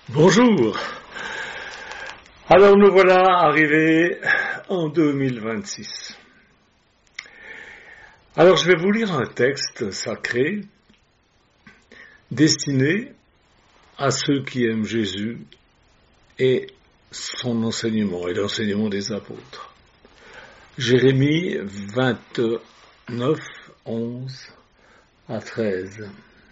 Bonjour. Alors nous voilà arrivés en 2026. Alors je vais vous lire un texte sacré destiné à ceux qui aiment Jésus et son enseignement et l'enseignement des apôtres. Jérémie 29, 11 à 13.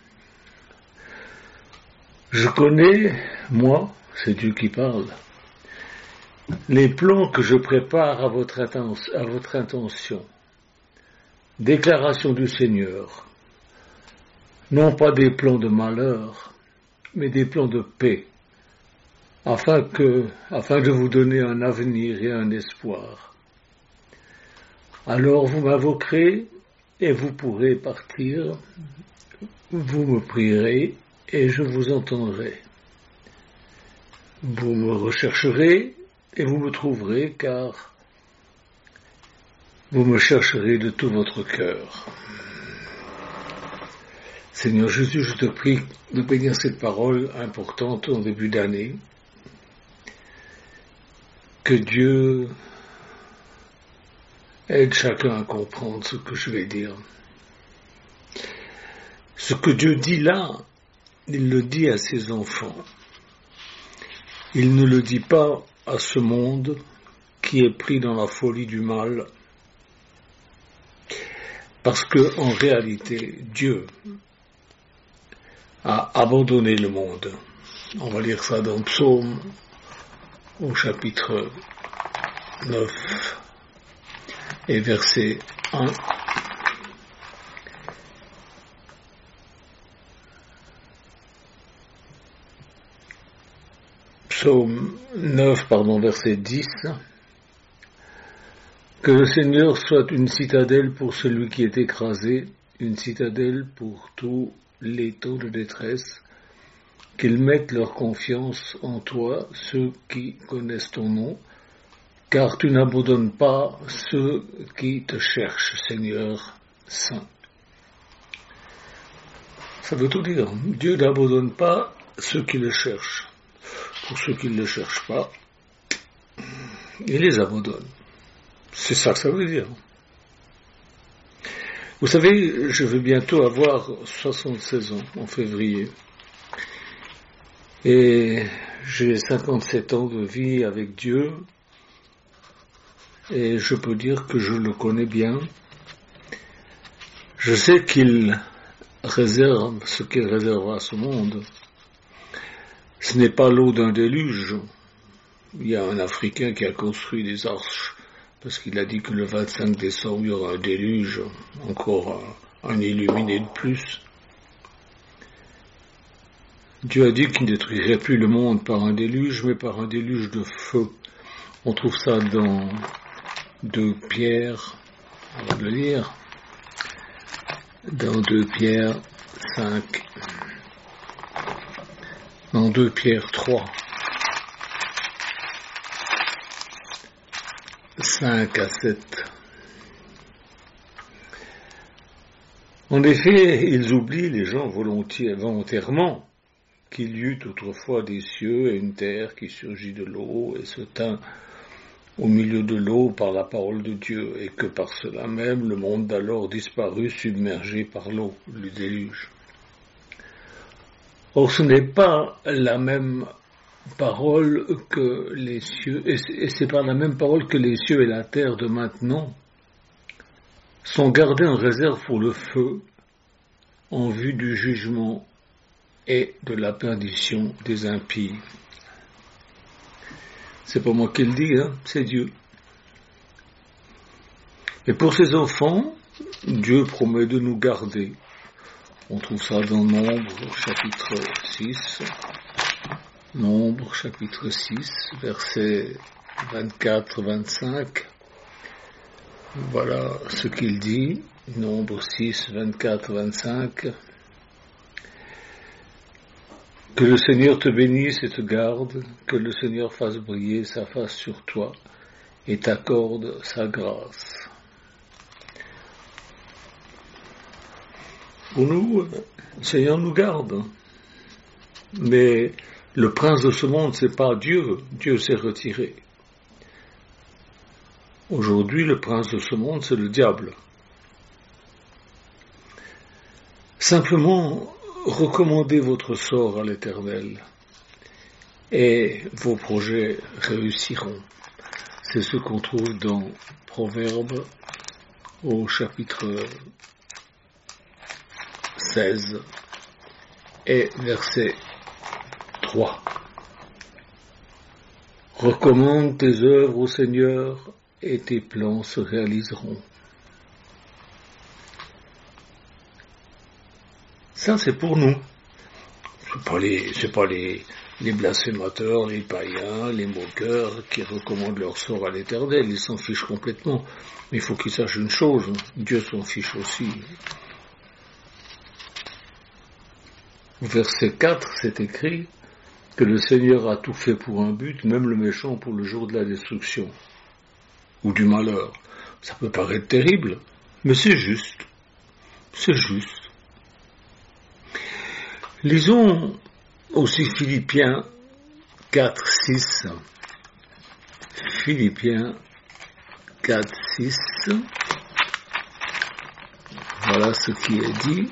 Je connais, moi, c'est Dieu qui parle, les plans que je prépare à votre intention. Déclaration du Seigneur. Non pas des plans de malheur, mais des plans de paix, afin de vous donner un avenir et un espoir. Alors vous m'invoquerez et vous pourrez partir, vous me prierez et je vous entendrai. Vous me rechercherez et vous me trouverez, car vous me chercherez de tout votre cœur. Seigneur Jésus, je te prie de bénir cette parole importante en début d'année. Que Dieu aide chacun à comprendre ce que je vais dire. Ce que Dieu dit là, il le dit à ses enfants. Il ne le dit pas à ce monde qui est pris dans la folie du mal. Parce que, en réalité, Dieu a abandonné le monde. On va lire ça dans Psaume, au chapitre 9 et verset 1. Psaume 9, verset 10. Que le Seigneur soit une citadelle pour celui qui est écrasé, une citadelle pour tous les taux de détresse, qu'ils mettent leur confiance en toi, ceux qui connaissent ton nom, car tu n'abandonnes pas ceux qui te cherchent, Seigneur Saint. Ça veut tout dire. Dieu n'abandonne pas ceux qui le cherchent. Pour ceux qui ne le cherchent pas, il les abandonne. C'est ça que ça veut dire. Vous savez, je vais bientôt avoir 76 ans en février. Et j'ai 57 ans de vie avec Dieu. Et je peux dire que je le connais bien. Je sais qu'il réserve ce qu'il réserve à ce monde. Ce n'est pas l'eau d'un déluge. Il y a un Africain qui a construit des arches parce qu'il a dit que le 25 décembre, il y aura un déluge, encore un illuminé de plus. Dieu a dit qu'il ne détruirait plus le monde par un déluge, mais par un déluge de feu. On trouve ça dans 2 Pierre, on va le lire, dans 2 Pierre 5. Dans 2 Pierre 3, 5 à 7. En effet, ils oublient, les gens volontairement, qu'il y eut autrefois des cieux et une terre qui surgit de l'eau et se tint au milieu de l'eau par la parole de Dieu, et que par cela même le monde d'alors disparut, submergé par l'eau, le déluge. Or, ce n'est pas la même parole que les cieux, et c'est par la même parole que les cieux et la terre de maintenant sont gardés en réserve pour le feu, en vue du jugement et de la perdition des impies. C'est pas moi qui le dis, c'est Dieu. Et pour ses enfants, Dieu promet de nous garder. On trouve ça dans Nombre, chapitre 6. Nombre, chapitre 6, versets 24-25. Voilà ce qu'il dit. Nombre 6, 24-25. Que le Seigneur te bénisse et te garde, que le Seigneur fasse briller sa face sur toi et t'accorde sa grâce. Pour nous, le Seigneur nous garde, mais Le prince de ce monde, c'est pas Dieu. Dieu s'est retiré. Aujourd'hui, le prince de ce monde, c'est le diable. Simplement, recommandez votre sort à l'Éternel et vos projets réussiront. C'est ce qu'on trouve dans Proverbes au chapitre 16 et verset 3. Recommande tes œuvres au Seigneur et tes plans se réaliseront. Ça, c'est pour nous. C'est pas les blasphémateurs, les païens, les moqueurs qui recommandent leur sort à l'Éternel. Ils s'en fichent complètement. Mais il faut qu'ils sachent une chose, Dieu s'en fiche aussi. Au verset 4, c'est écrit que le Seigneur a tout fait pour un but, même le méchant pour le jour de la destruction ou du malheur. Ça peut paraître terrible, mais c'est juste. C'est juste. Lisons aussi Philippiens 4, 6. Philippiens 4, 6. Voilà ce qui est dit.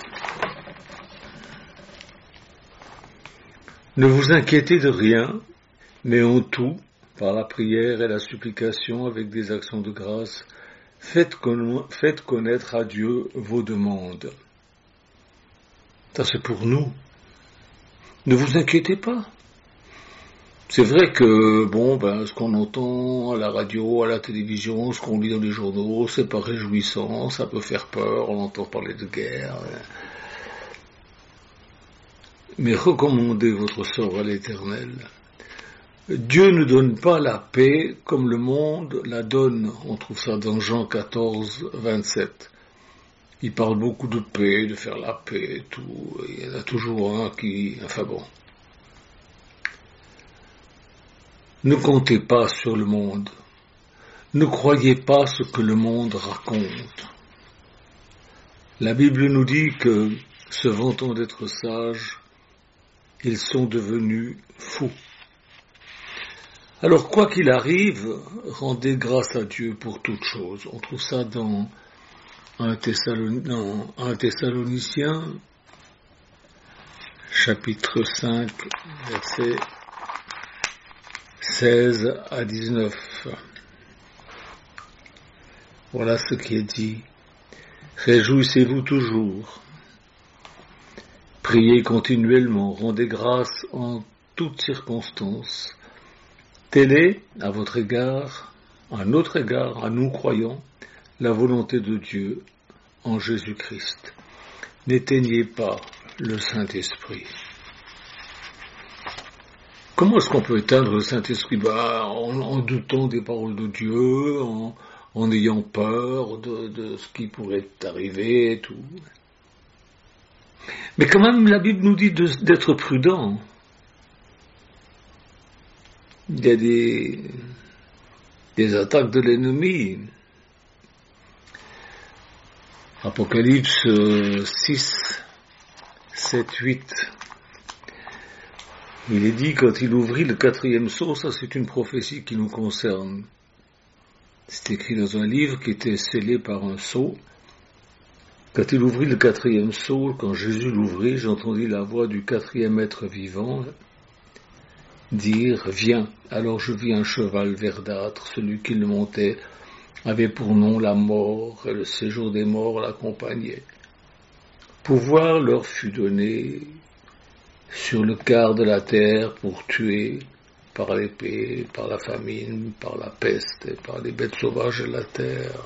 Ne vous inquiétez de rien, mais en tout, par la prière et la supplication avec des actions de grâce, faites connaître à Dieu vos demandes. Ça, c'est pour nous. Ne vous inquiétez pas. C'est vrai que, ce qu'on entend à la radio, à la télévision, ce qu'on lit dans les journaux, c'est pas réjouissant, ça peut faire peur, on entend parler de guerre. Mais recommandez votre sort à l'Éternel. Dieu ne donne pas la paix comme le monde la donne. On trouve ça dans Jean 14, 27. Il parle beaucoup de paix, de faire la paix et tout. Il y en a toujours un qui... Ne comptez pas sur le monde. Ne croyez pas ce que le monde raconte. La Bible nous dit que, se vantant d'être sages, ils sont devenus fous. Alors, quoi qu'il arrive, rendez grâce à Dieu pour toutes choses. On trouve ça dans 1 Thessaloniciens, chapitre 5, versets 16 à 19. Voilà ce qui est dit. Réjouissez-vous toujours. Priez continuellement, rendez grâce en toutes circonstances. Telle est, à votre égard, à notre égard, à nous croyants, la volonté de Dieu en Jésus-Christ. N'éteignez pas le Saint-Esprit. Comment est-ce qu'on peut éteindre le Saint-Esprit? En doutant des paroles de Dieu, en ayant peur de ce qui pourrait arriver et tout. Mais quand même, la Bible nous dit d'être prudent. Il y a des attaques de l'ennemi. Apocalypse 6, 7, 8. Il est dit, quand il ouvrit le 4e sceau, ça c'est une prophétie qui nous concerne. C'est écrit dans un livre qui était scellé par un sceau. Quand il ouvrit le 4e sceau, quand Jésus l'ouvrit, j'entendis la voix du 4e être vivant dire « Viens ». Alors je vis un cheval verdâtre, celui qui le montait avait pour nom la mort, et le séjour des morts l'accompagnait. Pouvoir leur fut donné sur le quart de la terre pour tuer par l'épée, par la famine, par la peste et par les bêtes sauvages de la terre.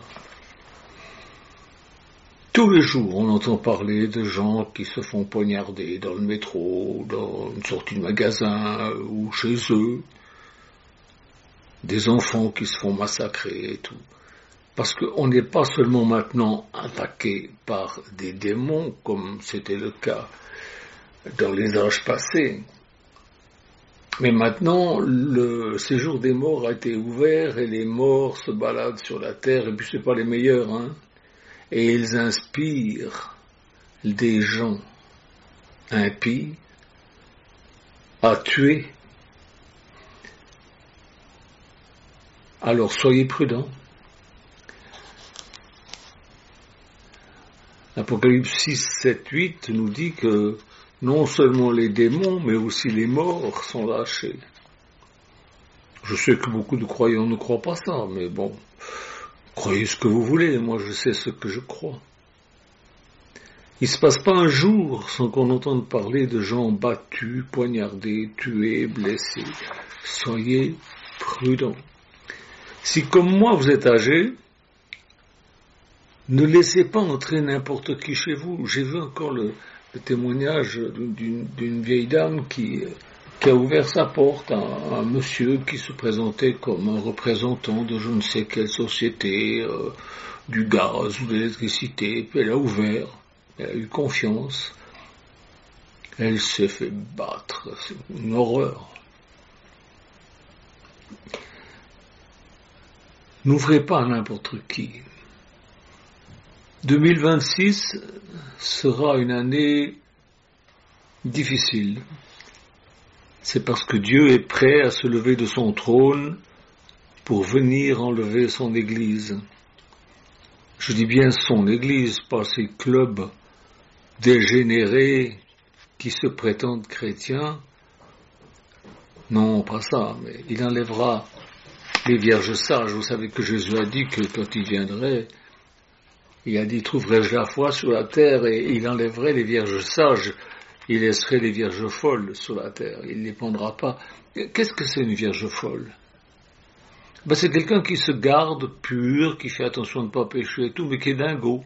Tous les jours, on entend parler de gens qui se font poignarder dans le métro, dans une sortie de magasin ou chez eux, des enfants qui se font massacrer et tout. Parce qu'on n'est pas seulement maintenant attaqué par des démons, comme c'était le cas dans les âges passés, mais maintenant, le séjour des morts a été ouvert et les morts se baladent sur la terre, et puis c'est pas les meilleurs, et ils inspirent des gens impies à tuer. Alors soyez prudents. Apocalypse 6, 7, 8 nous dit que non seulement les démons, mais aussi les morts sont lâchés. Je sais que beaucoup de croyants ne croient pas ça, mais bon, croyez ce que vous voulez, moi je sais ce que je crois. Il ne se passe pas un jour sans qu'on entende parler de gens battus, poignardés, tués, blessés. Soyez prudents. Si comme moi vous êtes âgé, ne laissez pas entrer n'importe qui chez vous. J'ai vu encore le témoignage d'une vieille dame qui a ouvert sa porte à un monsieur qui se présentait comme un représentant de je ne sais quelle société, du gaz ou de l'électricité, puis elle a ouvert, elle a eu confiance, elle s'est fait battre, c'est une horreur. N'ouvrez pas à n'importe qui. 2026 sera une année difficile. C'est parce que Dieu est prêt à se lever de son trône pour venir enlever son Église. Je dis bien son Église, pas ces clubs dégénérés qui se prétendent chrétiens. Non, pas ça, mais il enlèvera les vierges sages. Vous savez que Jésus a dit que quand il viendrait, il a dit, trouverai-je la foi sur la terre, et il enlèverait les vierges sages, il laisserait les vierges folles sur la terre, il ne les prendra pas. Qu'est-ce que c'est une vierge folle? C'est quelqu'un qui se garde pur, qui fait attention de ne pas pécher et tout, mais qui est dingo.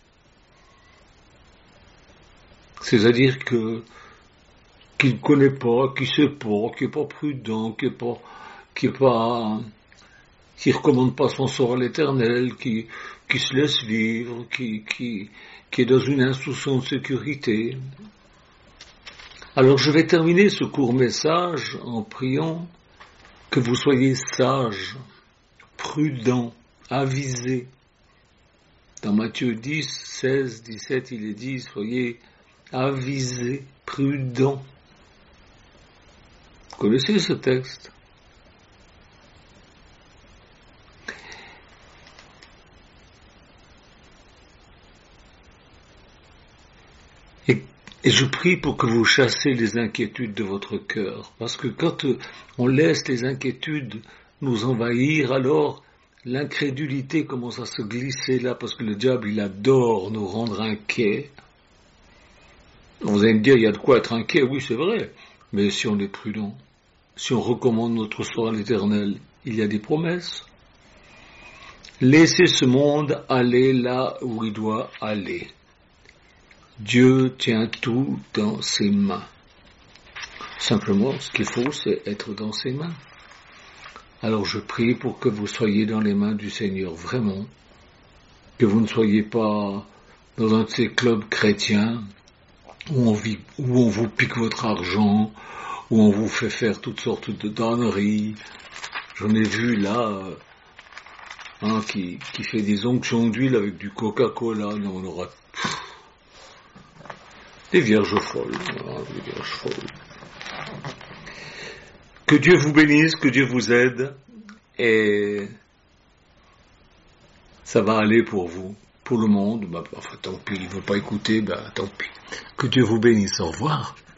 C'est-à-dire qu'il ne connaît pas, qui ne sait pas, qui n'est pas prudent, qui recommande pas son sort à l'Éternel, qui se laisse vivre, qui est dans une insouciance de sécurité. Alors je vais terminer ce court message en priant que vous soyez sages, prudents, avisés. Dans Matthieu 10, 16, 17, il est dit, soyez avisés, prudents. Vous connaissez ce texte? Et je prie pour que vous chassez les inquiétudes de votre cœur, parce que quand on laisse les inquiétudes nous envahir, alors l'incrédulité commence à se glisser là, parce que le diable, il adore nous rendre inquiets. Vous allez me dire, il y a de quoi être inquiet, oui c'est vrai, mais si on est prudent, si on recommande notre sort à l'Éternel, il y a des promesses. Laissez ce monde aller là où il doit aller. Dieu tient tout dans ses mains. Simplement, ce qu'il faut, c'est être dans ses mains. Alors je prie pour que vous soyez dans les mains du Seigneur, vraiment. Que vous ne soyez pas dans un de ces clubs chrétiens où on vous pique votre argent, où on vous fait faire toutes sortes de donneries. J'en ai vu là, qui fait des onctions d'huile avec du Coca-Cola. Non, on aura... Des vierges folles, des vierges folles. Que Dieu vous bénisse, que Dieu vous aide, et ça va aller pour vous, pour le monde. Tant pis, il ne veut pas écouter, tant pis. Que Dieu vous bénisse, au revoir.